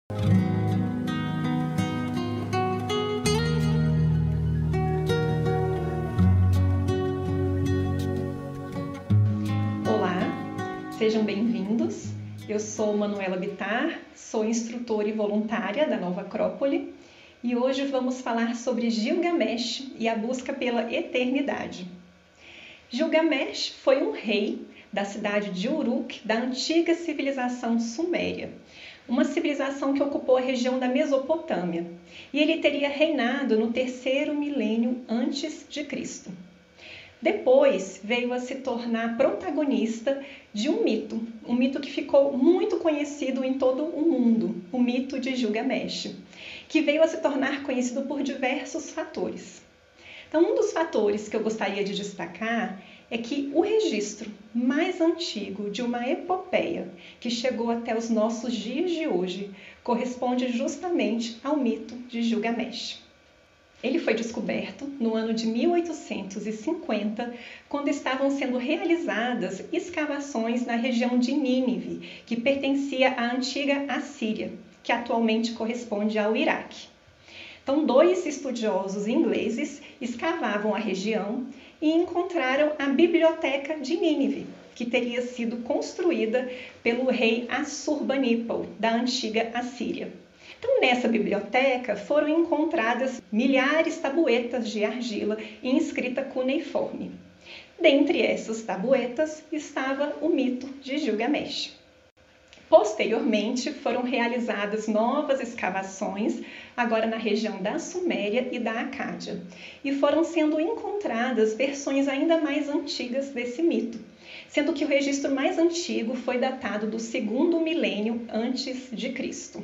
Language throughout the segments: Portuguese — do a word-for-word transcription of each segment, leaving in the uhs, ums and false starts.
Olá, sejam bem-vindos. Eu sou Manuela Bittar, sou instrutora e voluntária da Nova Acrópole e hoje vamos falar sobre Gilgamesh e a busca pela eternidade. Gilgamesh foi um rei da cidade de Uruk, da antiga civilização suméria, uma civilização que ocupou a região da Mesopotâmia, e ele teria reinado no terceiro milênio antes de Cristo. Depois veio a se tornar protagonista de um mito, um mito que ficou muito conhecido em todo o mundo, o mito de Gilgamesh, que veio a se tornar conhecido por diversos fatores. Então, um dos fatores que eu gostaria de destacar é que o registro mais antigo de uma epopeia que chegou até os nossos dias de hoje corresponde justamente ao mito de Gilgamesh. Ele foi descoberto no ano de mil oitocentos e cinquenta, quando estavam sendo realizadas escavações na região de Nínive, que pertencia à antiga Assíria, que atualmente corresponde ao Iraque. Então, dois estudiosos ingleses escavavam a região e encontraram a biblioteca de Nínive, que teria sido construída pelo rei Assurbanipal, da antiga Assíria. Então, nessa biblioteca foram encontradas milhares de tabuetas de argila em escrita cuneiforme. Dentre essas tabuetas estava o mito de Gilgamesh. Posteriormente, foram realizadas novas escavações, agora na região da Suméria e da Acádia, e foram sendo encontradas versões ainda mais antigas desse mito, sendo que o registro mais antigo foi datado do segundo milênio antes de Cristo.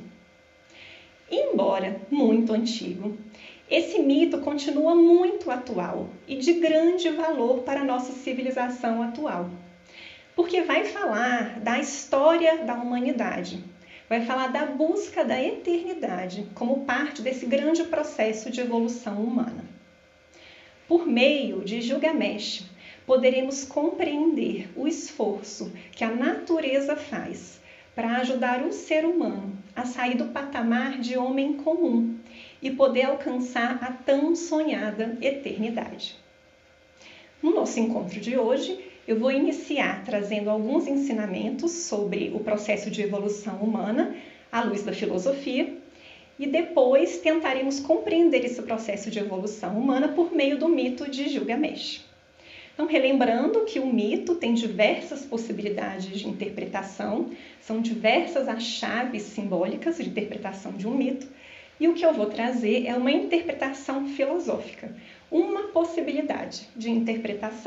Embora muito antigo, esse mito continua muito atual e de grande valor para a nossa civilização atual, porque vai falar da história da humanidade, vai falar da busca da eternidade como parte desse grande processo de evolução humana. Por meio de Gilgamesh, poderemos compreender o esforço que a natureza faz para ajudar o ser humano a sair do patamar de homem comum e poder alcançar a tão sonhada eternidade. No nosso encontro de hoje, eu vou iniciar trazendo alguns ensinamentos sobre o processo de evolução humana à luz da filosofia e depois tentaremos compreender esse processo de evolução humana por meio do mito de Gilgamesh. Então, relembrando que o mito tem diversas possibilidades de interpretação, são diversas as chaves simbólicas de interpretação de um mito, e o que eu vou trazer é uma interpretação filosófica, uma possibilidade de interpretação.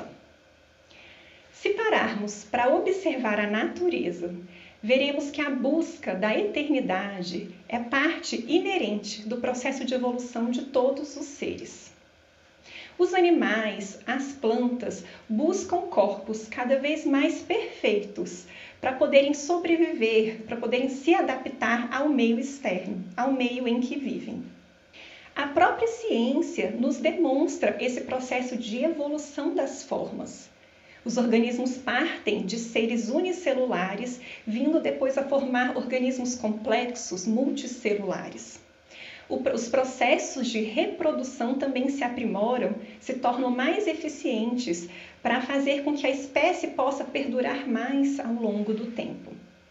Se pararmos para observar a natureza, veremos que a busca da eternidade é parte inerente do processo de evolução de todos os seres. Os animais, as plantas, buscam corpos cada vez mais perfeitos para poderem sobreviver, para poderem se adaptar ao meio externo, ao meio em que vivem. A própria ciência nos demonstra esse processo de evolução das formas. Os organismos partem de seres unicelulares, vindo depois a formar organismos complexos, multicelulares. Os processos de reprodução também se aprimoram, se tornam mais eficientes para fazer com que a espécie possa perdurar mais ao longo do tempo.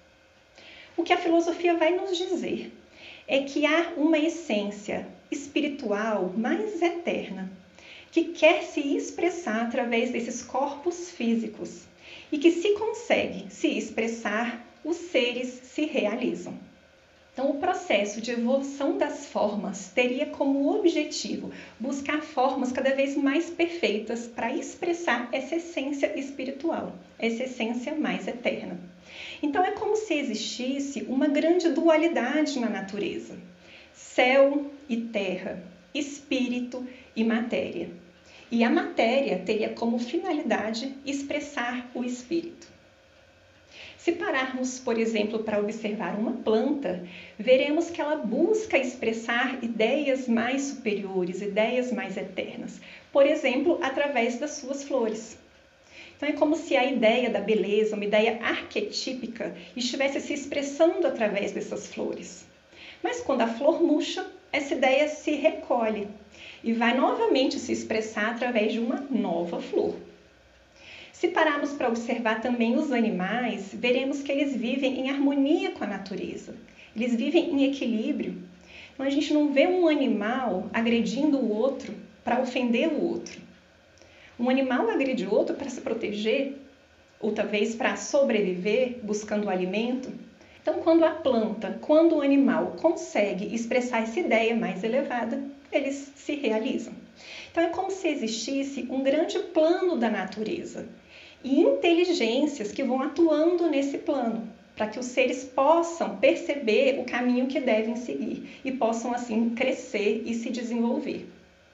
O que a filosofia vai nos dizer é que há uma essência espiritual mais eterna, que quer se expressar através desses corpos físicos e que, se consegue se expressar, os seres se realizam. Então, o processo de evolução das formas teria como objetivo buscar formas cada vez mais perfeitas para expressar essa essência espiritual, essa essência mais eterna. Então, é como se existisse uma grande dualidade na natureza: céu e terra, espírito e matéria. E a matéria teria como finalidade expressar o espírito. Se pararmos, por exemplo, para observar uma planta, veremos que ela busca expressar ideias mais superiores, ideias mais eternas, por exemplo, através das suas flores. Então é como se a ideia da beleza, uma ideia arquetípica, estivesse se expressando através dessas flores. Mas quando a flor murcha, essa ideia se recolhe e vai novamente se expressar através de uma nova flor. Se pararmos para observar também os animais, veremos que eles vivem em harmonia com a natureza. Eles vivem em equilíbrio. Então a gente não vê um animal agredindo o outro para ofender o outro. Um animal agride o outro para se proteger, ou talvez para sobreviver, buscando alimento. Então, quando a planta, quando o animal consegue expressar essa ideia mais elevada, eles se realizam. Então, é como se existisse um grande plano da natureza e inteligências que vão atuando nesse plano, para que os seres possam perceber o caminho que devem seguir e possam, assim, crescer e se desenvolver.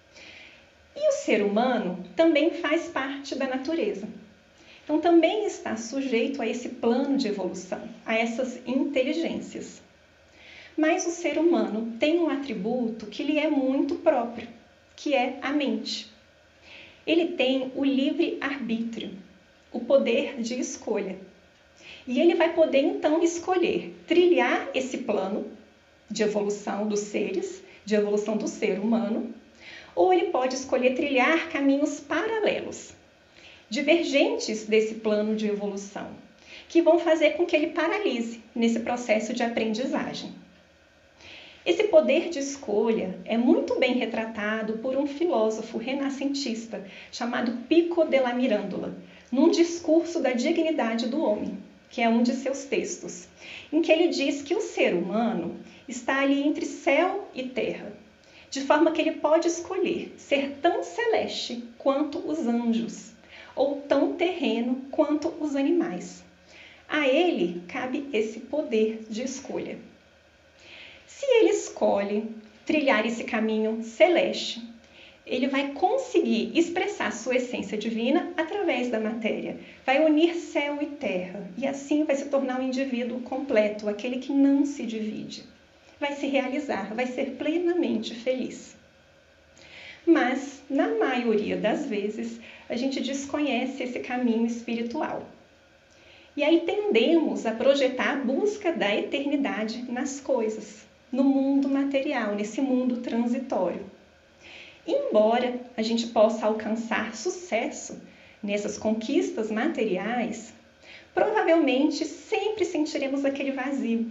E o ser humano também faz parte da natureza. Então, também está sujeito a esse plano de evolução, a essas inteligências. Mas o ser humano tem um atributo que lhe é muito próprio, que é a mente. Ele tem o livre-arbítrio, o poder de escolha. E ele vai poder, então, escolher trilhar esse plano de evolução dos seres, de evolução do ser humano, ou ele pode escolher trilhar caminhos paralelos, divergentes desse plano de evolução, que vão fazer com que ele paralise nesse processo de aprendizagem. Esse poder de escolha é muito bem retratado por um filósofo renascentista chamado Pico della Mirandola, num discurso da dignidade do homem, que é um de seus textos, em que ele diz que o ser humano está ali entre céu e terra, de forma que ele pode escolher ser tão celeste quanto os anjos, ou tão terreno quanto os animais. A ele cabe esse poder de escolha. Se ele escolhe trilhar esse caminho celeste, ele vai conseguir expressar sua essência divina através da matéria, vai unir céu e terra, e assim vai se tornar um indivíduo completo, aquele que não se divide. Vai se realizar, vai ser plenamente feliz. Mas, na maioria das vezes, a gente desconhece esse caminho espiritual. E aí tendemos a projetar a busca da eternidade nas coisas, no mundo material, nesse mundo transitório. Embora a gente possa alcançar sucesso nessas conquistas materiais, provavelmente sempre sentiremos aquele vazio.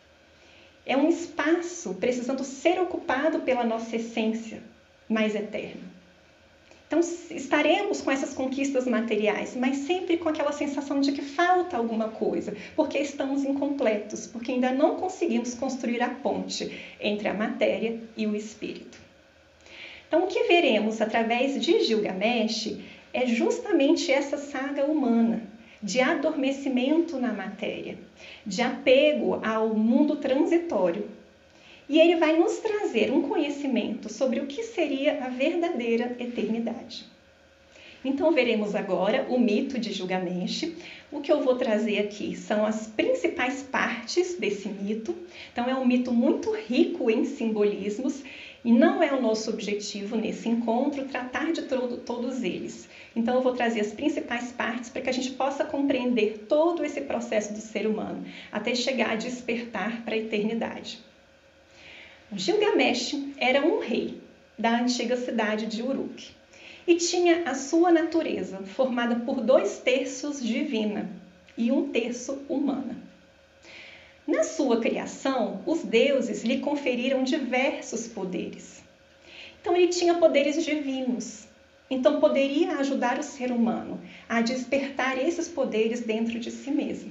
É um espaço precisando ser ocupado pela nossa essência mais eterna. Então, estaremos com essas conquistas materiais, mas sempre com aquela sensação de que falta alguma coisa, porque estamos incompletos, porque ainda não conseguimos construir a ponte entre a matéria e o espírito. Então, o que veremos através de Gilgamesh é justamente essa saga humana, de adormecimento na matéria, de apego ao mundo transitório. E ele vai nos trazer um conhecimento sobre o que seria a verdadeira eternidade. Então, veremos agora o mito de Gilgamesh. O que eu vou trazer aqui são as principais partes desse mito. Então, é um mito muito rico em simbolismos e não é o nosso objetivo nesse encontro tratar de todo, todos eles. Então, eu vou trazer as principais partes para que a gente possa compreender todo esse processo do ser humano, até chegar a despertar para a eternidade. Gilgamesh era um rei da antiga cidade de Uruk e tinha a sua natureza formada por dois terços divina e um terço humana. Na sua criação, os deuses lhe conferiram diversos poderes. Então, ele tinha poderes divinos, então poderia ajudar o ser humano a despertar esses poderes dentro de si mesmo.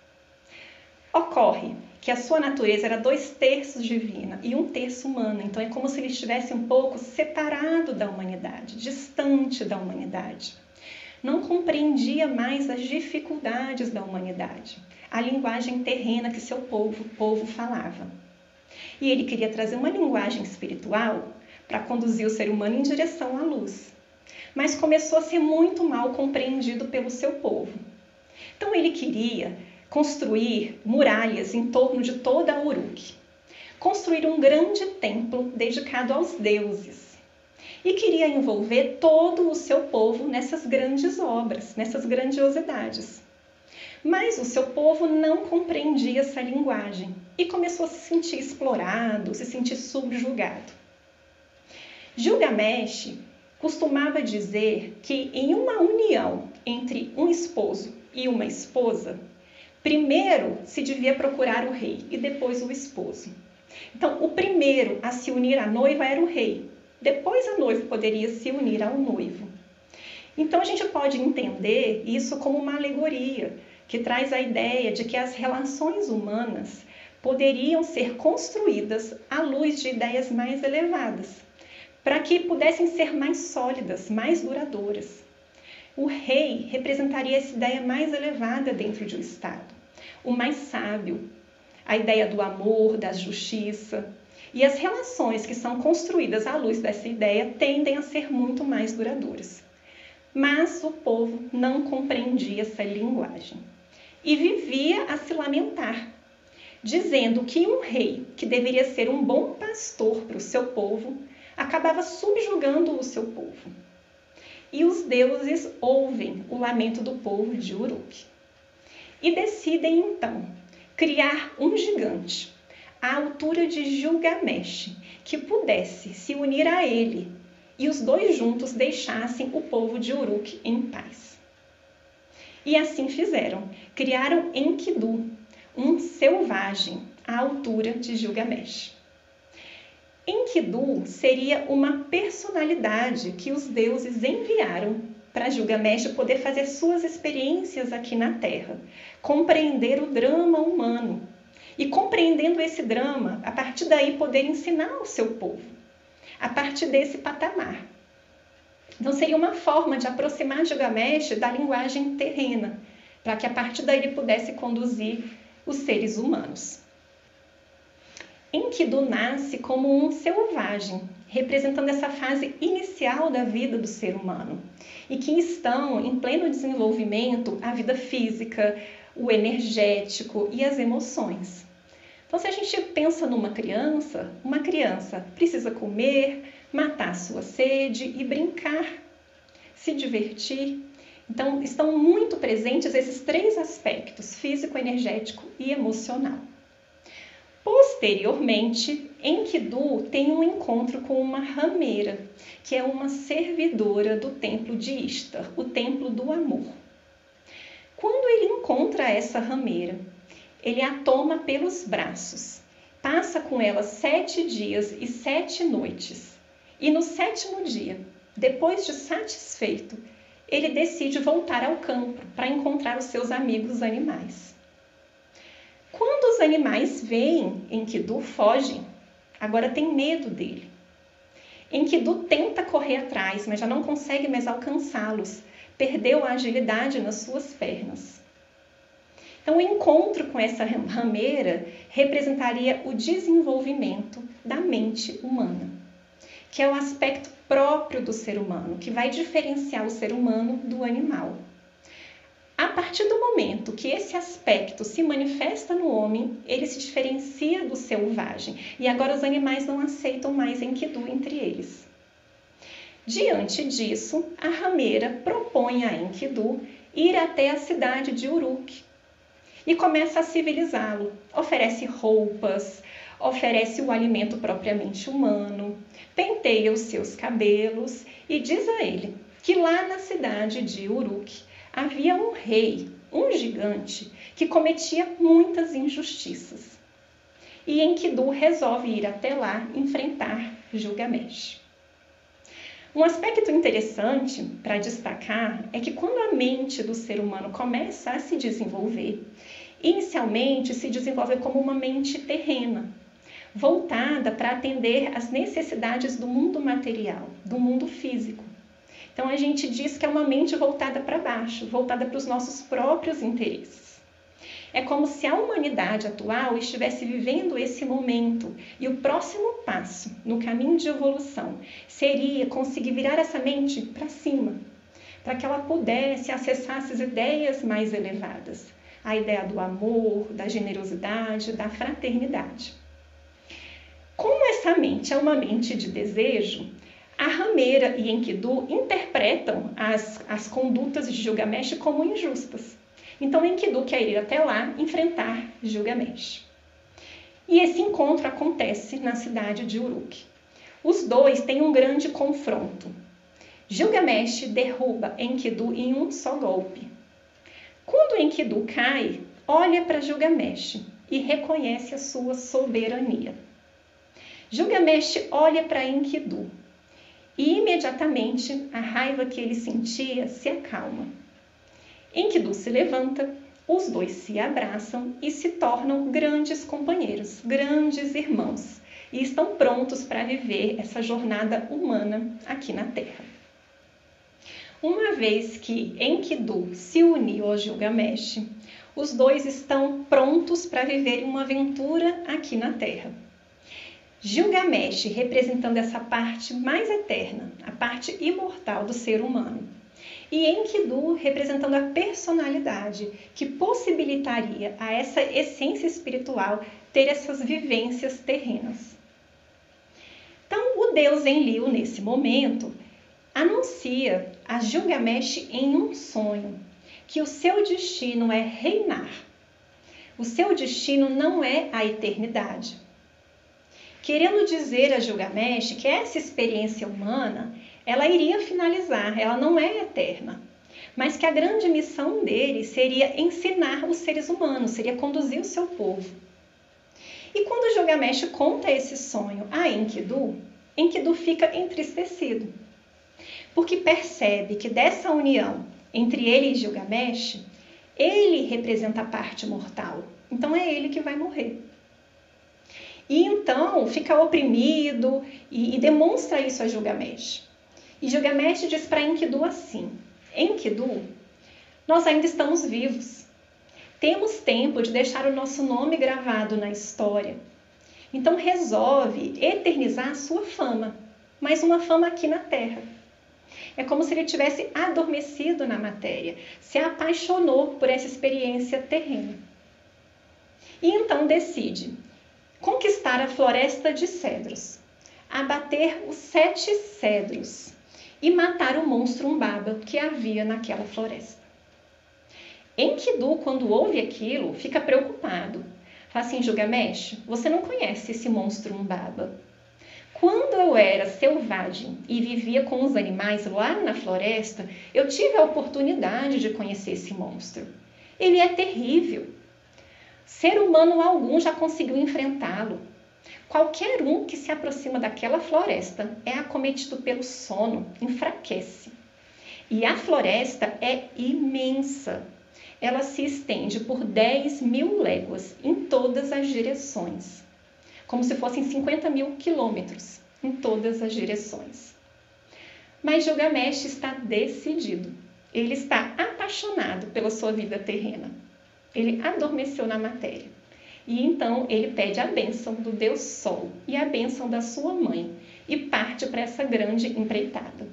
Ocorre que a sua natureza era dois terços divina e um terço humana. Então, é como se ele estivesse um pouco separado da humanidade, distante da humanidade. Não compreendia mais as dificuldades da humanidade, a linguagem terrena que seu povo, povo falava. E ele queria trazer uma linguagem espiritual para conduzir o ser humano em direção à luz. Mas começou a ser muito mal compreendido pelo seu povo. Então, ele queria construir muralhas em torno de toda a Uruk, construir um grande templo dedicado aos deuses e queria envolver todo o seu povo nessas grandes obras, nessas grandiosidades. Mas o seu povo não compreendia essa linguagem e começou a se sentir explorado, se sentir subjugado. Gilgamesh costumava dizer que em uma união entre um esposo e uma esposa, primeiro se devia procurar o rei e depois o esposo. Então, o primeiro a se unir à noiva era o rei, depois a noiva poderia se unir ao noivo. Então, a gente pode entender isso como uma alegoria, que traz a ideia de que as relações humanas poderiam ser construídas à luz de ideias mais elevadas, para que pudessem ser mais sólidas, mais duradouras. O rei representaria essa ideia mais elevada dentro de um Estado, o mais sábio, a ideia do amor, da justiça. E as relações que são construídas à luz dessa ideia tendem a ser muito mais duradouras. Mas o povo não compreendia essa linguagem e vivia a se lamentar, dizendo que um rei, que deveria ser um bom pastor para o seu povo, acabava subjugando o seu povo. E os deuses ouvem o lamento do povo de Uruk e decidem então criar um gigante à altura de Gilgamesh, que pudesse se unir a ele e os dois juntos deixassem o povo de Uruk em paz. E assim fizeram. Criaram Enkidu, um selvagem à altura de Gilgamesh. Enkidu seria uma personalidade que os deuses enviaram para Gilgamesh poder fazer suas experiências aqui na Terra, compreender o drama humano e, compreendendo esse drama, a partir daí poder ensinar ao seu povo, a partir desse patamar. Então seria uma forma de aproximar Gilgamesh da linguagem terrena, para que a partir daí ele pudesse conduzir os seres humanos. Enkidu nasce como um selvagem, representando essa fase inicial da vida do ser humano, e que estão em pleno desenvolvimento a vida física, o energético e as emoções. Então, se a gente pensa numa criança, uma criança precisa comer, matar sua sede e brincar, se divertir. Então, estão muito presentes esses três aspectos, físico, energético e emocional. Posteriormente, Enkidu tem um encontro com uma rameira, que é uma servidora do templo de Ishtar, o templo do amor. Quando ele encontra essa rameira, ele a toma pelos braços, passa com ela sete dias e sete noites, e no sétimo dia, depois de satisfeito, ele decide voltar ao campo para encontrar os seus amigos animais. Quando os animais veem Enkidu, fogem. Agora tem medo dele. Enkidu tenta correr atrás, mas já não consegue mais alcançá-los. Perdeu a agilidade nas suas pernas. Então, o encontro com essa rameira representaria o desenvolvimento da mente humana, que é o aspecto próprio do ser humano, que vai diferenciar o ser humano do animal. A partir do momento que esse aspecto se manifesta no homem, ele se diferencia do selvagem. E agora os animais não aceitam mais Enkidu entre eles. Diante disso, a rameira propõe a Enkidu ir até a cidade de Uruk e começa a civilizá-lo. Oferece roupas, oferece o alimento propriamente humano, penteia os seus cabelos e diz a ele que lá na cidade de Uruk havia um rei, um gigante, que cometia muitas injustiças. E Enkidu resolve ir até lá enfrentar Gilgamesh. Um aspecto interessante para destacar é que quando a mente do ser humano começa a se desenvolver, inicialmente se desenvolve como uma mente terrena, voltada para atender às necessidades do mundo material, do mundo físico. Então, a gente diz que é uma mente voltada para baixo, voltada para os nossos próprios interesses. É como se a humanidade atual estivesse vivendo esse momento e o próximo passo no caminho de evolução seria conseguir virar essa mente para cima, para que ela pudesse acessar essas ideias mais elevadas, a ideia do amor, da generosidade, da fraternidade. Como essa mente é uma mente de desejo, a rameira e Enkidu interpretam as, as condutas de Gilgamesh como injustas. Então Enkidu quer ir até lá enfrentar Gilgamesh. E esse encontro acontece na cidade de Uruk. Os dois têm um grande confronto. Gilgamesh derruba Enkidu em um só golpe. Quando Enkidu cai, olha para Gilgamesh e reconhece a sua soberania. Gilgamesh olha para Enkidu e imediatamente a raiva que ele sentia se acalma. Enkidu se levanta, os dois se abraçam e se tornam grandes companheiros, grandes irmãos, e estão prontos para viver essa jornada humana aqui na Terra. Uma vez que Enkidu se uniu ao Gilgamesh, os dois estão prontos para viver uma aventura aqui na Terra. Gilgamesh representando essa parte mais eterna, a parte imortal do ser humano. E Enkidu representando a personalidade que possibilitaria a essa essência espiritual ter essas vivências terrenas. Então, o deus Enlil, nesse momento, anuncia a Gilgamesh em um sonho que o seu destino é reinar. O seu destino não é a eternidade. Querendo dizer a Gilgamesh que essa experiência humana ela iria finalizar, ela não é eterna, mas que a grande missão dele seria ensinar os seres humanos, seria conduzir o seu povo. E quando Gilgamesh conta esse sonho a Enkidu, Enkidu fica entristecido, porque percebe que dessa união entre ele e Gilgamesh, ele representa a parte mortal, então é ele que vai morrer. E então fica oprimido e, e demonstra isso a Gilgamesh. E Gilgamesh diz para Enkidu assim: Enkidu, nós ainda estamos vivos. Temos tempo de deixar o nosso nome gravado na história. Então resolve eternizar a sua fama, mas uma fama aqui na Terra. É como se ele tivesse adormecido na matéria, se apaixonou por essa experiência terrena. E então decide conquistar a floresta de cedros, abater os sete cedros e matar o monstro Umbaba que havia naquela floresta. Enkidu, quando ouve aquilo, fica preocupado. Fala assim: Gilgamesh, você não conhece esse monstro Umbaba. Quando eu era selvagem e vivia com os animais lá na floresta, eu tive a oportunidade de conhecer esse monstro. Ele é terrível. Ser humano algum já conseguiu enfrentá-lo. Qualquer um que se aproxima daquela floresta é acometido pelo sono, enfraquece. E a floresta é imensa. Ela se estende por dez mil léguas em todas as direções, como se fossem cinquenta mil quilômetros em todas as direções. Mas Gilgamesh está decidido. Ele está apaixonado pela sua vida terrena. Ele adormeceu na matéria. E então ele pede a bênção do Deus Sol e a bênção da sua mãe e parte para essa grande empreitada.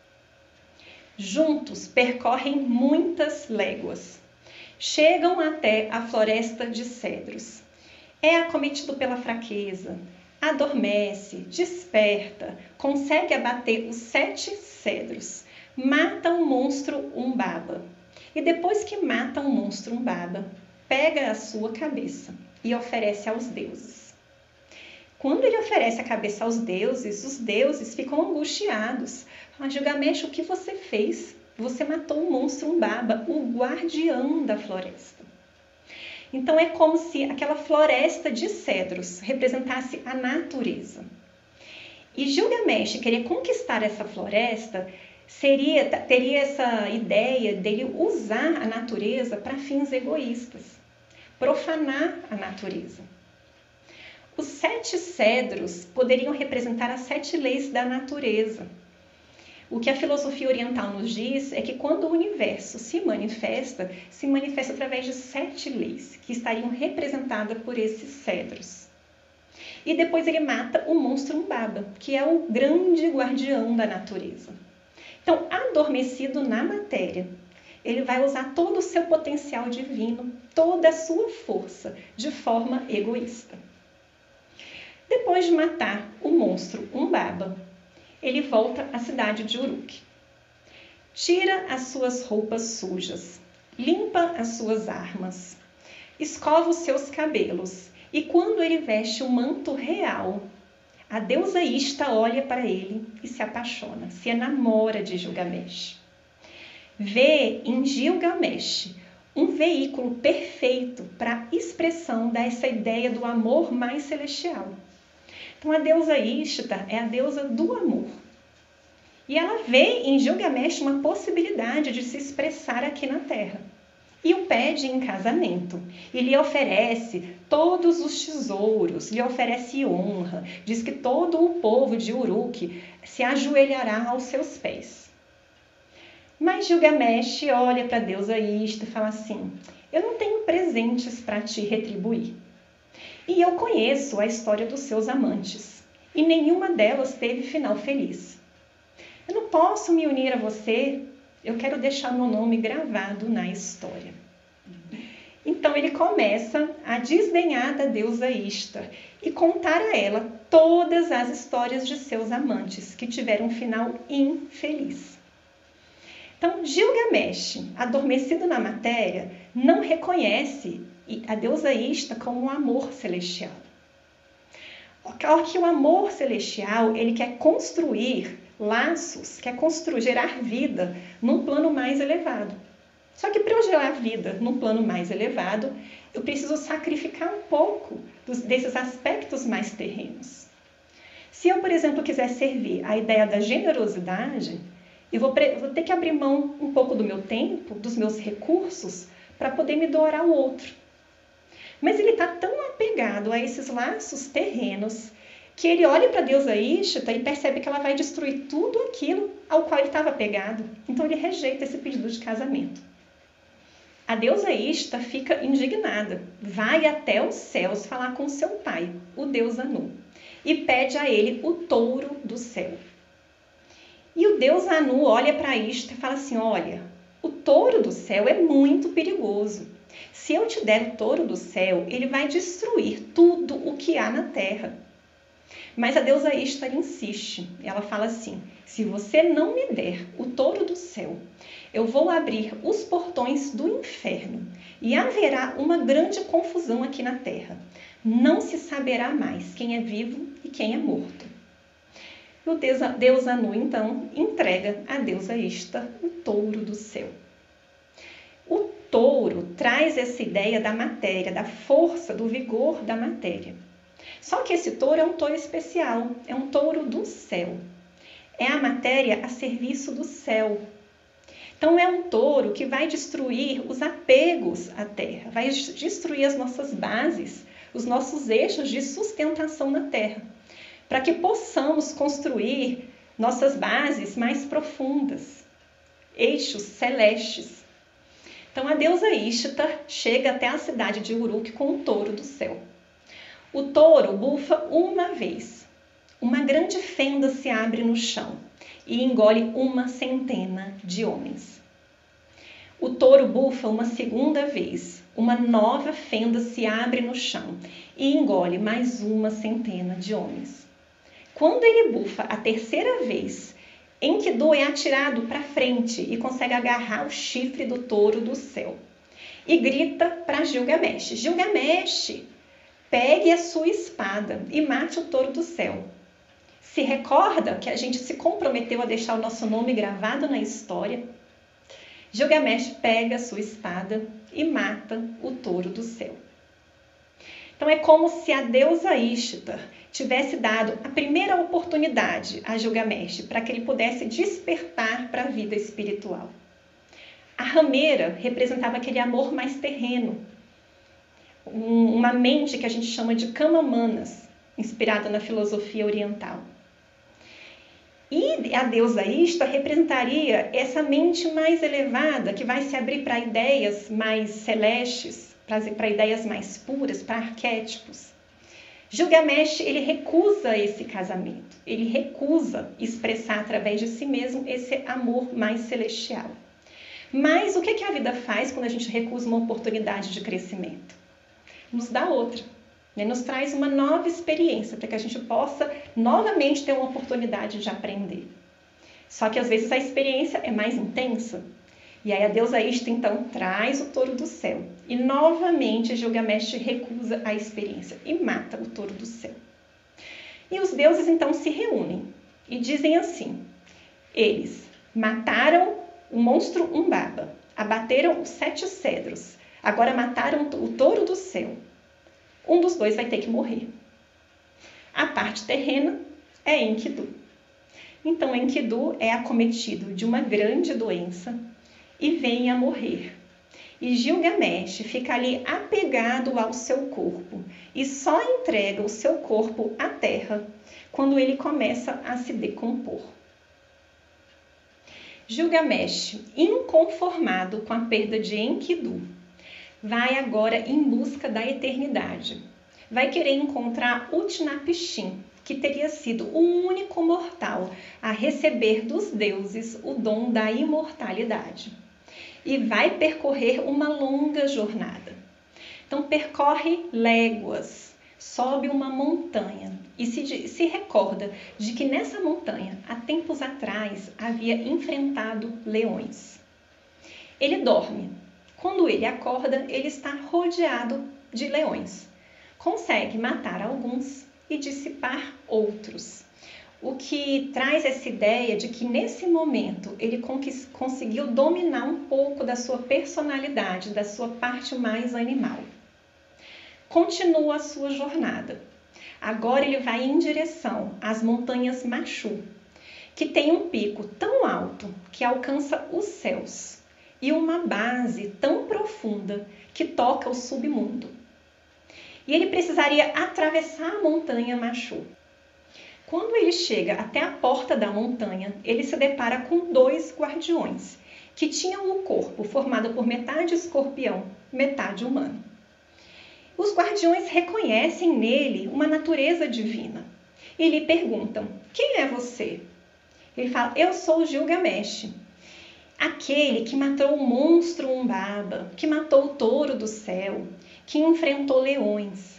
Juntos percorrem muitas léguas. Chegam até a floresta de cedros. É acometido pela fraqueza, adormece, desperta, consegue abater os sete cedros, mata o monstro Umbaba. E depois que mata o monstro Umbaba, pega a sua cabeça e oferece aos deuses. Quando ele oferece a cabeça aos deuses, os deuses ficam angustiados. Falam: Gilgamesh, o que você fez? Você matou o monstro Umbaba, o guardião da floresta. Então é como se aquela floresta de cedros representasse a natureza. E Gilgamesh querer conquistar essa floresta seria, teria essa ideia dele usar a natureza para fins egoístas, profanar a natureza. Os sete cedros poderiam representar as sete leis da natureza. O que a filosofia oriental nos diz é que quando o universo se manifesta, se manifesta através de sete leis, que estariam representadas por esses cedros. E depois ele mata o monstro Umbaba, que é o grande guardião da natureza. Então, adormecido na matéria, ele vai usar todo o seu potencial divino, toda a sua força, de forma egoísta. Depois de matar o monstro Umbaba, ele volta à cidade de Uruk. Tira as suas roupas sujas, limpa as suas armas, escova os seus cabelos, e quando ele veste o manto real, a deusa Ishtar olha para ele e se apaixona, se enamora de Gilgamesh. Vê em Gilgamesh um veículo perfeito para a expressão dessa ideia do amor mais celestial. Então a deusa Ishtar é a deusa do amor. E ela vê em Gilgamesh uma possibilidade de se expressar aqui na Terra. E o pede em casamento. E lhe oferece todos os tesouros, lhe oferece honra. Diz que todo o povo de Uruk se ajoelhará aos seus pés. Mas Gilgamesh olha para a deusa Ishtar e fala assim: eu não tenho presentes para te retribuir. E eu conheço a história dos seus amantes. E nenhuma delas teve final feliz. Eu não posso me unir a você, eu quero deixar meu nome gravado na história. Então ele começa a desdenhar da deusa Ishtar e contar a ela todas as histórias de seus amantes que tiveram um final infeliz. Então Gilgamesh, adormecido na matéria, não reconhece a deusa Ishtar como um amor celestial. Claro que o amor celestial, ele quer construir laços, quer construir, gerar vida num plano mais elevado. Só que para eu gerar vida num plano mais elevado, eu preciso sacrificar um pouco dos, desses aspectos mais terrenos. Se eu, por exemplo, quiser servir a ideia da generosidade, eu vou, vou ter que abrir mão um pouco do meu tempo, dos meus recursos, para poder me doar ao outro. Mas ele está tão apegado a esses laços terrenos que ele olha para a deusa Ishtar e percebe que ela vai destruir tudo aquilo ao qual ele estava apegado. Então ele rejeita esse pedido de casamento. A deusa Ishtar fica indignada, vai até os céus falar com seu pai, o deus Anu, e pede a ele o touro do céu. E o deus Anu olha para Ishtar e fala assim: olha, o touro do céu é muito perigoso. Se eu te der o touro do céu, ele vai destruir tudo o que há na terra. Mas a deusa Ishtar insiste. Ela fala assim: se você não me der o touro do céu, eu vou abrir os portões do inferno e haverá uma grande confusão aqui na terra. Não se saberá mais quem é vivo e quem é morto. E o deus, deus Anu, então, entrega à deusa Ishtar o touro do céu. O touro traz essa ideia da matéria, da força, do vigor da matéria. Só que esse touro é um touro especial, é um touro do céu. É a matéria a serviço do céu. Então é um touro que vai destruir os apegos à terra, vai destruir as nossas bases, os nossos eixos de sustentação na terra, para que possamos construir nossas bases mais profundas, eixos celestes. Então a deusa Ishtar chega até a cidade de Uruk com um touro do céu. O touro bufa uma vez. Uma grande fenda se abre no chão e engole uma centena de homens. O touro bufa uma segunda vez. Uma nova fenda se abre no chão e engole mais uma centena de homens. Quando ele bufa a terceira vez, Enkidu é atirado para frente e consegue agarrar o chifre do touro do céu. E grita para Gilgamesh: Gilgamesh, pegue a sua espada e mate o touro do céu. Se recorda que a gente se comprometeu a deixar o nosso nome gravado na história? Gilgamesh pega a sua espada e mata o touro do céu. Então é como se a deusa Ishtar tivesse dado a primeira oportunidade a Gilgamesh para que ele pudesse despertar para a vida espiritual. A rameira representava aquele amor mais terreno, uma mente que a gente chama de Kama Manas, inspirada na filosofia oriental. E a deusa Ishtar representaria essa mente mais elevada, que vai se abrir para ideias mais celestes, para ideias mais puras, para arquétipos. Gilgamesh, ele recusa esse casamento, ele recusa expressar através de si mesmo esse amor mais celestial. Mas o que, que a vida faz quando a gente recusa uma oportunidade de crescimento? Nos dá outra, né? Nos traz uma nova experiência para que a gente possa novamente ter uma oportunidade de aprender. Só que às vezes a experiência é mais intensa. E aí a deusa Ishtar então traz o touro do céu. E novamente Gilgamesh recusa a experiência e mata o touro do céu. E os deuses então se reúnem e dizem assim: eles mataram o monstro Umbaba, abateram os sete cedros, agora mataram o touro do céu. Um dos dois vai ter que morrer. A parte terrena é Enkidu. Então Enkidu é acometido de uma grande doença e vem a morrer. E Gilgamesh fica ali apegado ao seu corpo e só entrega o seu corpo à terra quando ele começa a se decompor. Gilgamesh, inconformado com a perda de Enkidu, vai agora em busca da eternidade. Vai querer encontrar Utnapishtim, que teria sido o único mortal a receber dos deuses o dom da imortalidade. E vai percorrer uma longa jornada. Então percorre léguas, sobe uma montanha e se, se recorda de que nessa montanha, há tempos atrás, havia enfrentado leões. Ele dorme. Quando ele acorda, ele está rodeado de leões. Consegue matar alguns e dissipar outros. O que traz essa ideia de que nesse momento ele conseguiu dominar um pouco da sua personalidade, da sua parte mais animal. Continua a sua jornada. Agora ele vai em direção às montanhas Machu, que tem um pico tão alto que alcança os céus e uma base tão profunda que toca o submundo. E ele precisaria atravessar a montanha Machu. Quando ele chega até a porta da montanha, ele se depara com dois guardiões, que tinham o corpo formado por metade escorpião, metade humano. Os guardiões reconhecem nele uma natureza divina e lhe perguntam: quem é você? Ele fala: eu sou Gilgamesh, aquele que matou o monstro Umbaba, que matou o touro do céu, que enfrentou leões.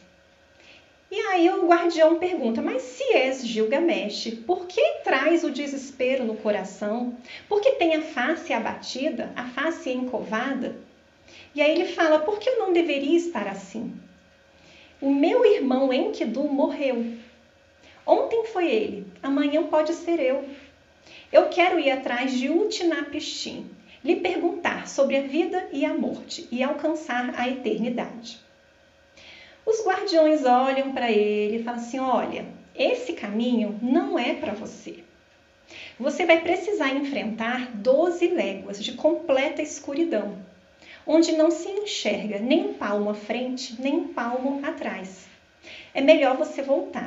E aí o guardião pergunta: mas se és Gilgamesh, por que traz o desespero no coração? Por que tem a face abatida, a face encovada? E aí ele fala: porque eu não deveria estar assim? O meu irmão Enkidu morreu. Ontem foi ele, amanhã pode ser eu. Eu quero ir atrás de Utnapishtim, lhe perguntar sobre a vida e a morte e alcançar a eternidade. Os guardiões olham para ele e falam assim: olha, esse caminho não é para você. Você vai precisar enfrentar doze léguas de completa escuridão, onde não se enxerga nem um palmo à frente, nem um palmo atrás. É melhor você voltar.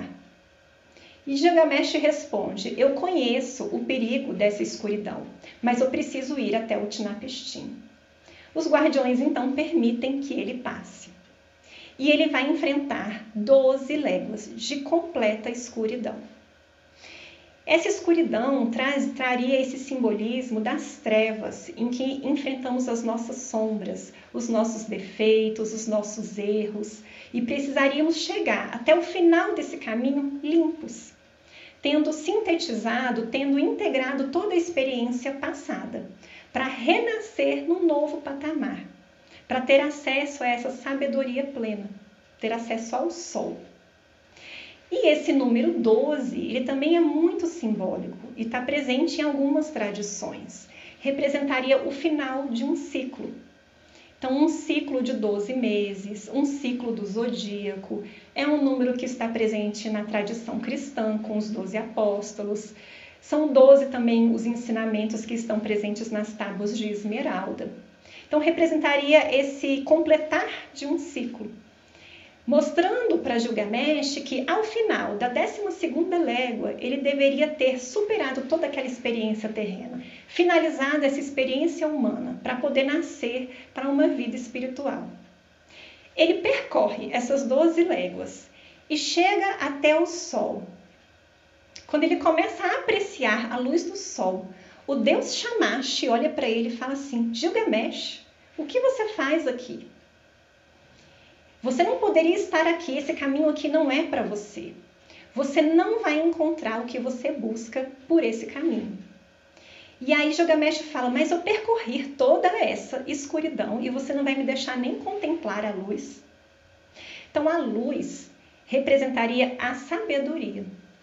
E Gilgamesh responde: eu conheço o perigo dessa escuridão, mas eu preciso ir até Utnapishtim. Os guardiões então permitem que ele passe. E ele vai enfrentar doze léguas de completa escuridão. Essa escuridão traz, traria esse simbolismo das trevas, em que enfrentamos as nossas sombras, os nossos defeitos, os nossos erros, e precisaríamos chegar até o final desse caminho limpos, tendo sintetizado, tendo integrado toda a experiência passada, para renascer num novo patamar, para ter acesso a essa sabedoria plena, ter acesso ao sol. E esse número doze, ele também é muito simbólico e está presente em algumas tradições. Representaria o final de um ciclo. Então, um ciclo de doze meses, um ciclo do zodíaco, é um número que está presente na tradição cristã, com os doze apóstolos. São doze também os ensinamentos que estão presentes nas tábuas de esmeralda. Então, representaria esse completar de um ciclo, mostrando para Gilgamesh que, ao final da décima segunda légua, ele deveria ter superado toda aquela experiência terrena, finalizado essa experiência humana, para poder nascer para uma vida espiritual. Ele percorre essas doze léguas e chega até o sol. Quando ele começa a apreciar a luz do sol, o deus Shamash olha para ele e fala assim: Gilgamesh, o que você faz aqui? Você não poderia estar aqui, esse caminho aqui não é para você. Você não vai encontrar o que você busca por esse caminho. E aí Gilgamesh fala, mas eu percorri toda essa escuridão e você não vai me deixar nem contemplar a luz? Então a luz representaria a sabedoria.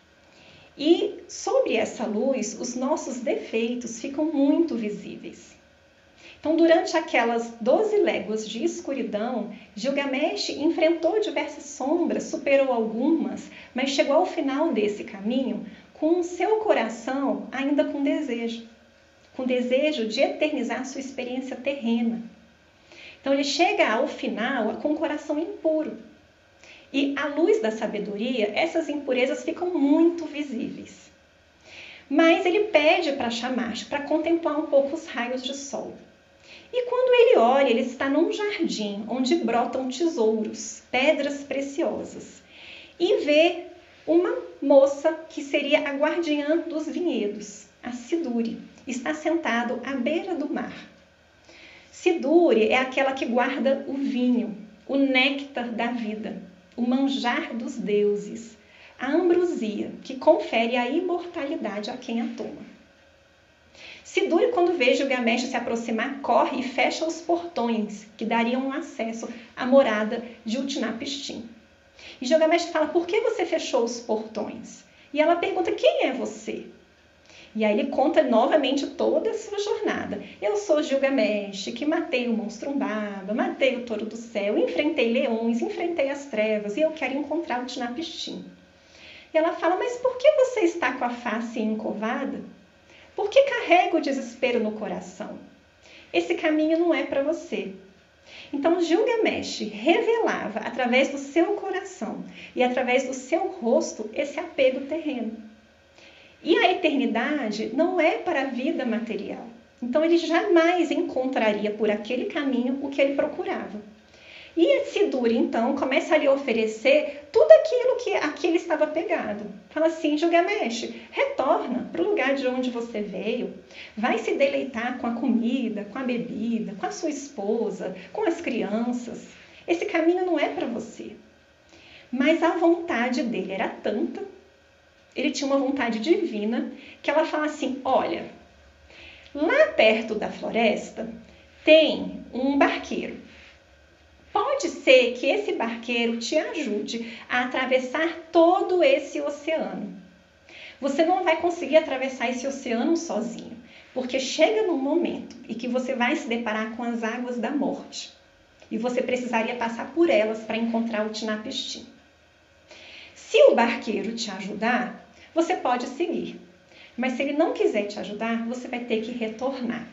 E sobre essa luz, os nossos defeitos ficam muito visíveis. Então, durante aquelas doze léguas de escuridão, Gilgamesh enfrentou diversas sombras, superou algumas, mas chegou ao final desse caminho com o seu coração ainda com desejo, com desejo de eternizar sua experiência terrena. Então, ele chega ao final com o coração impuro. E à luz da sabedoria, essas impurezas ficam muito visíveis. Mas ele pede para Shamash para contemplar um pouco os raios de sol. E quando ele olha, ele está num jardim onde brotam tesouros, pedras preciosas. E vê uma moça que seria a guardiã dos vinhedos, a Siduri, está sentado à beira do mar. Siduri é aquela que guarda o vinho, o néctar da vida, o manjar dos deuses, a ambrosia, que confere a imortalidade a quem a toma. Siduri, quando vê Gilgamesh se aproximar, corre e fecha os portões que dariam acesso à morada de Utnapishtim. E Gilgamesh fala, por que você fechou os portões? E ela pergunta, quem é você? E aí ele conta novamente toda a sua jornada. Eu sou Gilgamesh, que matei o monstro Umbaba, matei o touro do céu, enfrentei leões, enfrentei as trevas e eu quero encontrar o Utnapishtim. E ela fala, mas por que você está com a face encovada? Por que carrega o desespero no coração? Esse caminho não é para você. Então Gilgamesh revelava através do seu coração e através do seu rosto esse apego terreno. E a eternidade não é para a vida material. Então ele jamais encontraria por aquele caminho o que ele procurava. E Siduri, então, começa a lhe oferecer tudo aquilo que aqui ele estava pegado. Fala assim, Gilgamesh, retorna para o lugar de onde você veio. Vai se deleitar com a comida, com a bebida, com a sua esposa, com as crianças. Esse caminho não é para você. Mas a vontade dele era tanta, ele tinha uma vontade divina, que ela fala assim, olha, lá perto da floresta tem um barqueiro. Pode ser que esse barqueiro te ajude a atravessar todo esse oceano. Você não vai conseguir atravessar esse oceano sozinho, porque chega num momento em que você vai se deparar com as águas da morte. E você precisaria passar por elas para encontrar o Utnapishtim. Se o barqueiro te ajudar, você pode seguir. Mas se ele não quiser te ajudar, você vai ter que retornar.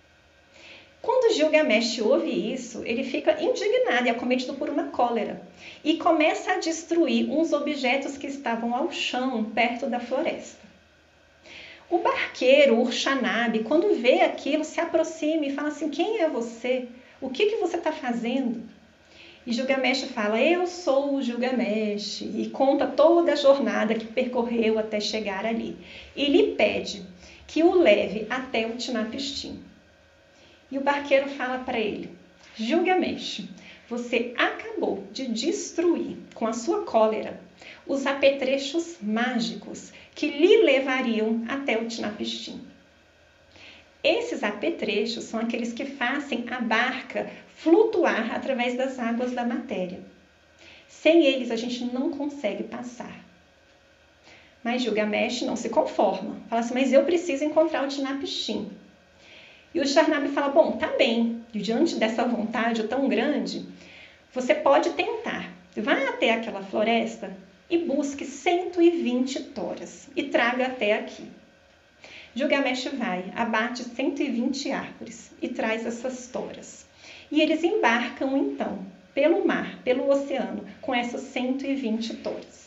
Quando Gilgamesh ouve isso, ele fica indignado e acometido por uma cólera e começa a destruir uns objetos que estavam ao chão perto da floresta. O barqueiro, Urshanabi, quando vê aquilo, se aproxima e fala assim, quem é você? O que, que você está fazendo? E Gilgamesh fala, eu sou o Gilgamesh, e conta toda a jornada que percorreu até chegar ali. E lhe pede que o leve até o Utnapishtim. E o barqueiro fala para ele, Gilgamesh, você acabou de destruir com a sua cólera os apetrechos mágicos que lhe levariam até o Utnapishtim. Esses apetrechos são aqueles que fazem a barca flutuar através das águas da matéria. Sem eles a gente não consegue passar. Mas Gilgamesh não se conforma. Fala assim, mas eu preciso encontrar o Utnapishtim. E o Urshanabi fala, bom, tá bem, diante dessa vontade tão grande, você pode tentar. Vá até aquela floresta e busque cento e vinte toras e traga até aqui. Gilgamesh vai, abate cento e vinte árvores e traz essas toras. E eles embarcam, então, pelo mar, pelo oceano, com essas cento e vinte toras.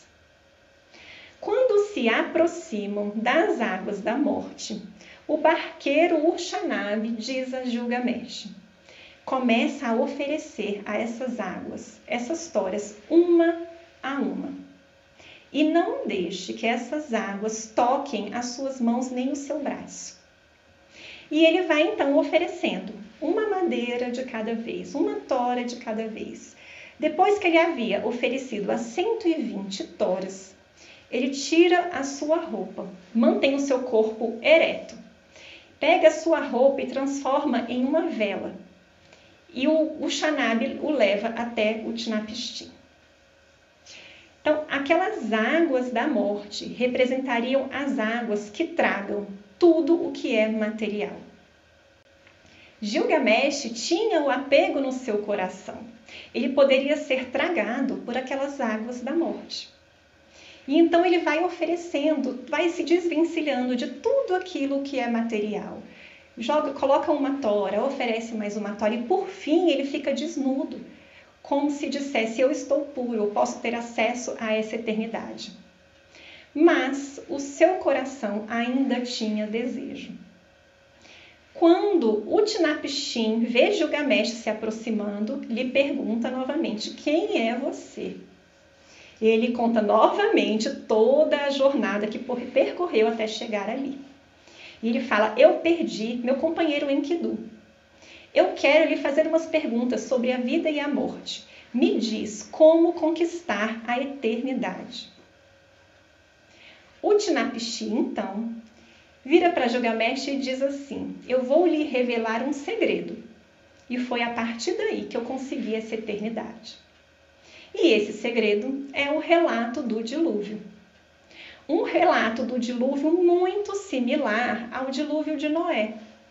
Quando se aproximam das águas da morte, o barqueiro Urshanabi diz a Gilgamesh, começa a oferecer a essas águas, essas toras, uma a uma. E não deixe que essas águas toquem as suas mãos nem o seu braço. E ele vai então oferecendo uma madeira de cada vez, uma tora de cada vez. Depois que ele havia oferecido as cento e vinte toras, ele tira a sua roupa, mantém o seu corpo ereto pega a sua roupa e transforma em uma vela. E o Ushanab o leva até Utnapishtim. Então, aquelas águas da morte representariam as águas que tragam tudo o que é material. Gilgamesh tinha o apego no seu coração. Ele poderia ser tragado por aquelas águas da morte. E então ele vai oferecendo, vai se desvencilhando de tudo aquilo que é material. Joga, coloca uma tora, oferece mais uma tora e por fim ele fica desnudo, como se dissesse: eu estou puro, eu posso ter acesso a essa eternidade. Mas o seu coração ainda tinha desejo. Quando Utnapishtim vê Gilgamesh se aproximando, lhe pergunta novamente: quem é você? Ele conta novamente toda a jornada que percorreu até chegar ali. E ele fala: eu perdi meu companheiro Enkidu. Eu quero lhe fazer umas perguntas sobre a vida e a morte. Me diz como conquistar a eternidade. Utnapishtim, então, vira para Gilgamesh e diz assim: eu vou lhe revelar um segredo. E foi a partir daí que eu consegui essa eternidade. E esse segredo é o relato do dilúvio. Um relato do dilúvio muito similar ao dilúvio de Noé.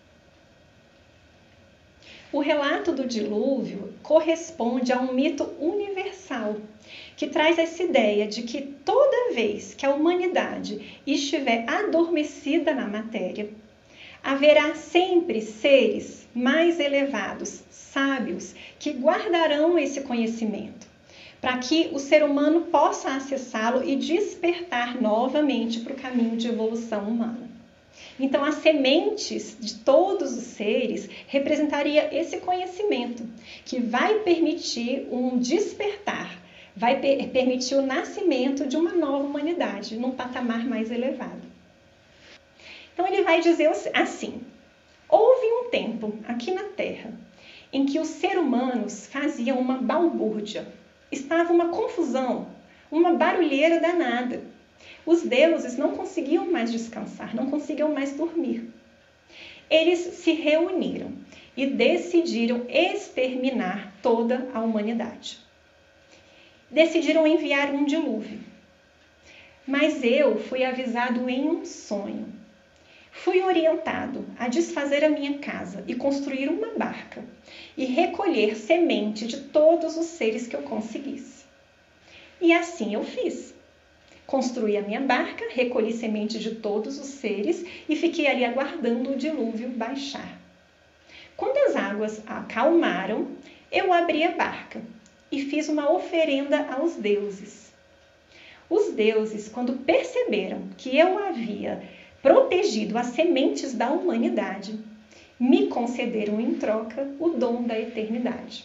O relato do dilúvio corresponde a um mito universal, que traz essa ideia de que toda vez que a humanidade estiver adormecida na matéria, haverá sempre seres mais elevados, sábios, que guardarão esse conhecimento, para que o ser humano possa acessá-lo e despertar novamente para o caminho de evolução humana. Então, as sementes de todos os seres representaria esse conhecimento, que vai permitir um despertar, vai per- permitir o nascimento de uma nova humanidade, num patamar mais elevado. Então, ele vai dizer assim: houve um tempo aqui na Terra em que os seres humanos faziam uma balbúrdia. Estava uma confusão, uma barulheira danada. Os deuses não conseguiam mais descansar, não conseguiam mais dormir. Eles se reuniram e decidiram exterminar toda a humanidade. Decidiram enviar um dilúvio. Mas eu fui avisado em um sonho. Fui orientado a desfazer a minha casa e construir uma barca e recolher semente de todos os seres que eu conseguisse. E assim eu fiz. Construí a minha barca, recolhi semente de todos os seres e fiquei ali aguardando o dilúvio baixar. Quando as águas acalmaram, eu abri a barca e fiz uma oferenda aos deuses. Os deuses, quando perceberam que eu havia protegido as sementes da humanidade, me concederam em troca o dom da eternidade.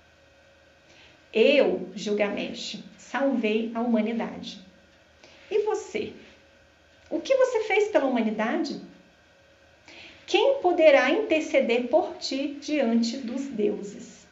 Eu, Gilgamesh, salvei a humanidade. E você? O que você fez pela humanidade? Quem poderá interceder por ti diante dos deuses?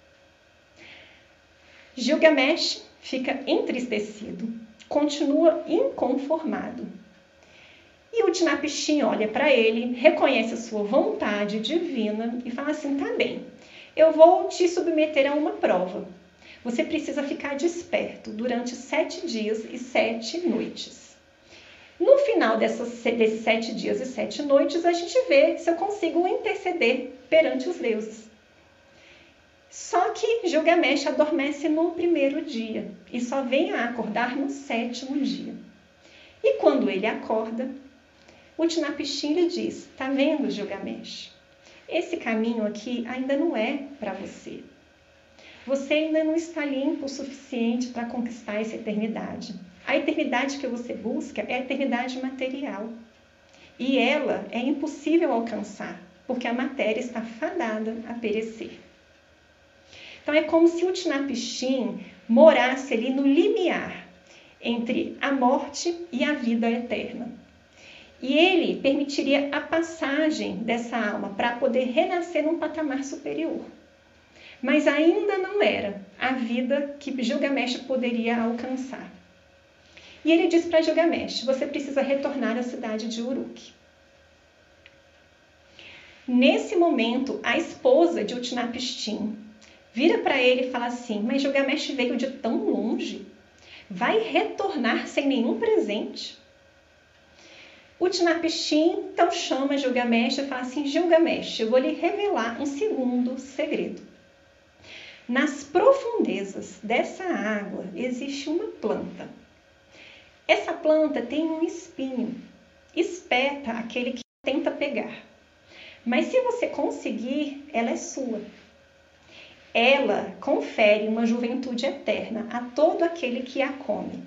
Gilgamesh fica entristecido, continua inconformado. E Utnapishtim olha para ele, reconhece a sua vontade divina e fala assim: tá bem, eu vou te submeter a uma prova. Você precisa ficar desperto durante sete dias e sete noites. No final dessas, desses sete dias e sete noites, a gente vê se eu consigo interceder perante os deuses. Só que Gilgamesh adormece no primeiro dia e só vem a acordar no sétimo dia. E quando ele acorda, Utnapishtim lhe diz: tá vendo, Gilgamesh? Esse caminho aqui ainda não é para você. Você ainda não está limpo o suficiente para conquistar essa eternidade. A eternidade que você busca é a eternidade material. E ela é impossível alcançar, porque a matéria está fadada a perecer. Então é como se Utnapishtim morasse ali no limiar entre a morte e a vida eterna. E ele permitiria a passagem dessa alma para poder renascer num patamar superior. Mas ainda não era a vida que Gilgamesh poderia alcançar. E ele diz para Gilgamesh: você precisa retornar à cidade de Uruk. Nesse momento, a esposa de Utnapishtim vira para ele e fala assim: mas Gilgamesh veio de tão longe, vai retornar sem nenhum presente? Utnapishtim então chama Gilgamesh e fala assim: Gilgamesh, eu vou lhe revelar um segundo segredo. Nas profundezas dessa água existe uma planta. Essa planta tem um espinho, espeta aquele que tenta pegar. Mas se você conseguir, ela é sua. Ela confere uma juventude eterna a todo aquele que a come.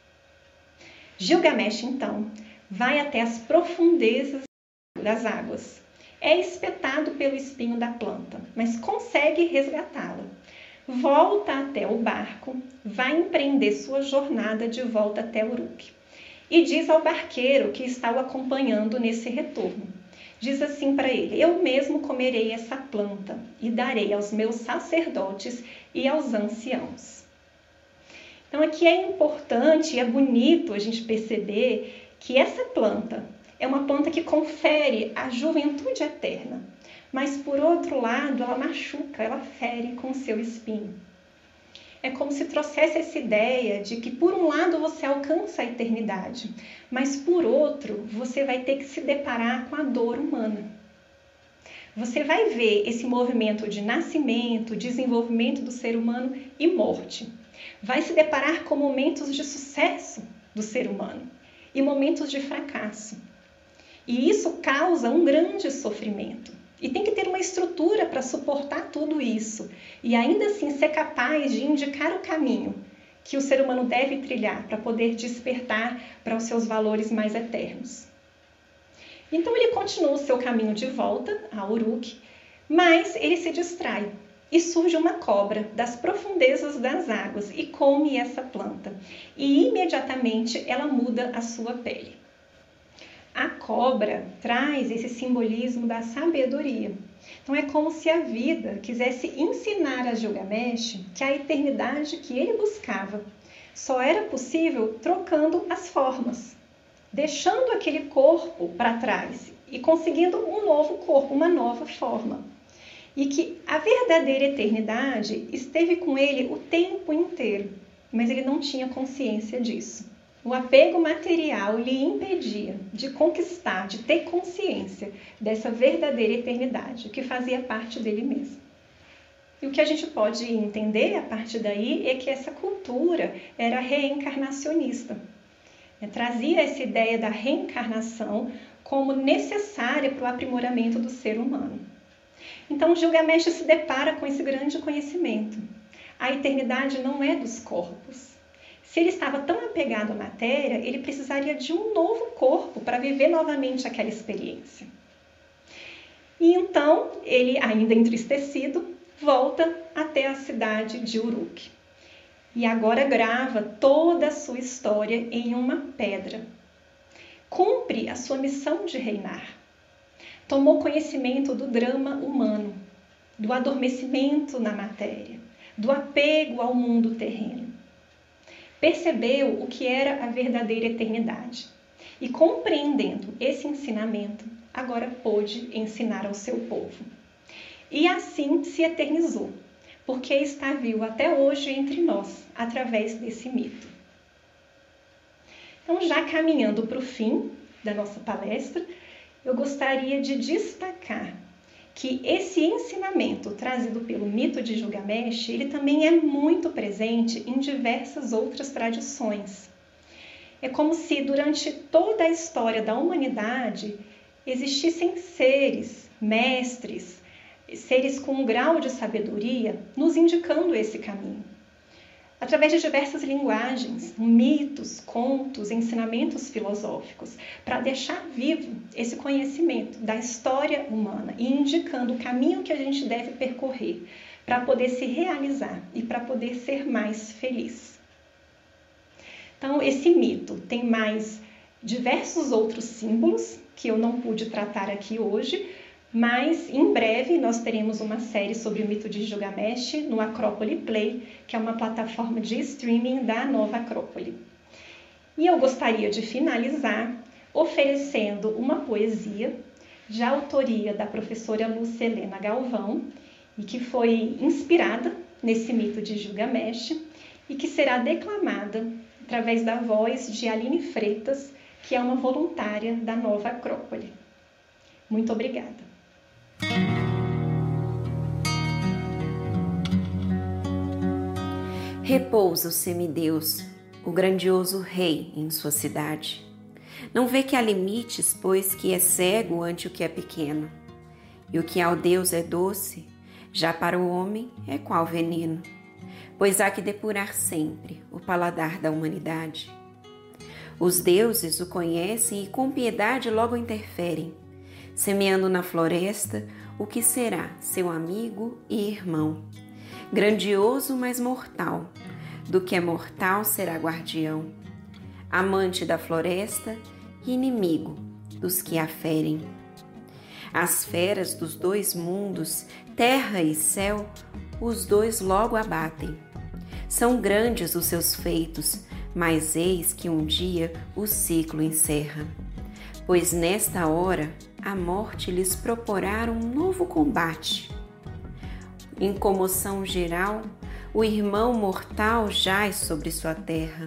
Gilgamesh, então, vai até as profundezas das águas. É espetado pelo espinho da planta, mas consegue resgatá-la. Volta até o barco, vai empreender sua jornada de volta até Uruk. E diz ao barqueiro que está o acompanhando nesse retorno. Diz assim para ele: eu mesmo comerei essa planta e darei aos meus sacerdotes e aos anciãos. Então aqui é importante e é bonito a gente perceber que essa planta é uma planta que confere a juventude eterna, mas por outro lado ela machuca, ela fere com seu espinho. É como se trouxesse essa ideia de que por um lado você alcança a eternidade, mas por outro você vai ter que se deparar com a dor humana. Você vai ver esse movimento de nascimento, desenvolvimento do ser humano e morte. Vai se deparar com momentos de sucesso do ser humano e momentos de fracasso. E isso causa um grande sofrimento. E tem que ter uma estrutura para suportar tudo isso e ainda assim ser capaz de indicar o caminho que o ser humano deve trilhar para poder despertar para os seus valores mais eternos. Então ele continua o seu caminho de volta a Uruk, mas ele se distrai e surge uma cobra das profundezas das águas e come essa planta. E imediatamente ela muda a sua pele. A cobra traz esse simbolismo da sabedoria. Então é como se a vida quisesse ensinar a Gilgamesh que a eternidade que ele buscava só era possível trocando as formas, deixando aquele corpo para trás e conseguindo um novo corpo, uma nova forma. E que a verdadeira eternidade esteve com ele o tempo inteiro, mas ele não tinha consciência disso. O apego material lhe impedia de conquistar, de ter consciência dessa verdadeira eternidade, que fazia parte dele mesmo. E o que a gente pode entender a partir daí é que essa cultura era reencarnacionista. Trazia essa ideia da reencarnação como necessária para o aprimoramento do ser humano. Então Gilgamesh se depara com esse grande conhecimento. A eternidade não é dos corpos. Se ele estava tão apegado à matéria, ele precisaria de um novo corpo para viver novamente aquela experiência. E então, ele, ainda entristecido, volta até a cidade de Uruk. E agora grava toda a sua história em uma pedra. Cumpre a sua missão de reinar. Tomou conhecimento do drama humano, do adormecimento na matéria, do apego ao mundo terreno. Percebeu o que era a verdadeira eternidade e, compreendendo esse ensinamento, agora pôde ensinar ao seu povo. E assim se eternizou, porque está vivo até hoje entre nós, através desse mito. Então, já caminhando para o fim da nossa palestra, eu gostaria de destacar que esse ensinamento trazido pelo mito de Gilgamesh, ele também é muito presente em diversas outras tradições. É como se durante toda a história da humanidade existissem seres, mestres, seres com um grau de sabedoria nos indicando esse caminho. Através de diversas linguagens, mitos, contos, ensinamentos filosóficos, para deixar vivo esse conhecimento da história humana e indicando o caminho que a gente deve percorrer para poder se realizar e para poder ser mais feliz. Então, esse mito tem mais diversos outros símbolos que eu não pude tratar aqui hoje, mas em breve nós teremos uma série sobre o mito de Gilgamesh no Acrópole Play, que é uma plataforma de streaming da Nova Acrópole. E eu gostaria de finalizar oferecendo uma poesia de autoria da professora Lúcia Helena Galvão, e que foi inspirada nesse mito de Gilgamesh, e que será declamada através da voz de Aline Freitas, que é uma voluntária da Nova Acrópole. Muito obrigada. Repousa o semideus, o grandioso rei em sua cidade. Não vê que há limites, pois que é cego ante o que é pequeno. E o que ao Deus é doce, já para o homem é qual veneno. Pois há que depurar sempre o paladar da humanidade. Os deuses o conhecem e com piedade logo interferem, semeando na floresta o que será seu amigo e irmão. Grandioso, mas mortal, do que é mortal será guardião. Amante da floresta e inimigo dos que a ferem. As feras dos dois mundos, terra e céu, os dois logo abatem. São grandes os seus feitos, mas eis que um dia o ciclo encerra. Pois nesta hora a morte lhes proporá um novo combate. Em comoção geral, o irmão mortal jaz sobre sua terra.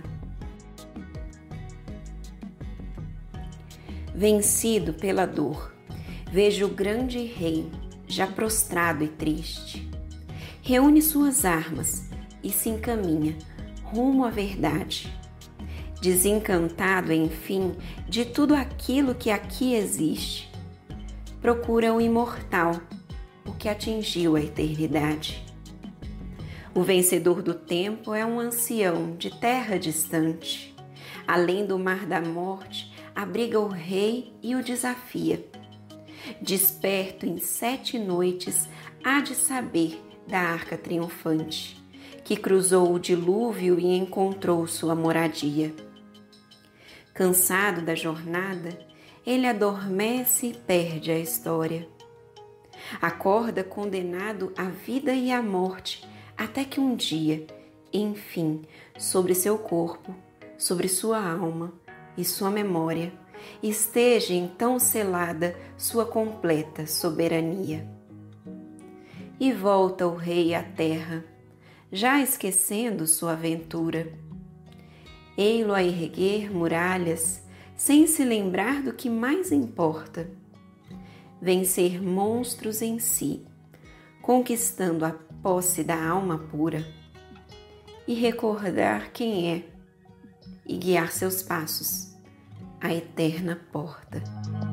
Vencido pela dor, vejo o grande rei, já prostrado e triste. Reúne suas armas e se encaminha rumo à verdade. Desencantado, enfim, de tudo aquilo que aqui existe, procura o imortal, o que atingiu a eternidade. O vencedor do tempo é um ancião de terra distante. Além do mar da morte, abriga o rei e o desafia. Desperto em sete noites, há de saber da arca triunfante, que cruzou o dilúvio e encontrou sua moradia. Cansado da jornada, ele adormece e perde a história. Acorda condenado à vida e à morte, até que um dia, enfim, sobre seu corpo, sobre sua alma e sua memória, esteja então selada sua completa soberania. E volta o rei à terra, já esquecendo sua aventura. Ei-lo a erguer muralhas, sem se lembrar do que mais importa: vencer monstros em si, conquistando a posse da alma pura, e recordar quem é, e guiar seus passos à eterna porta.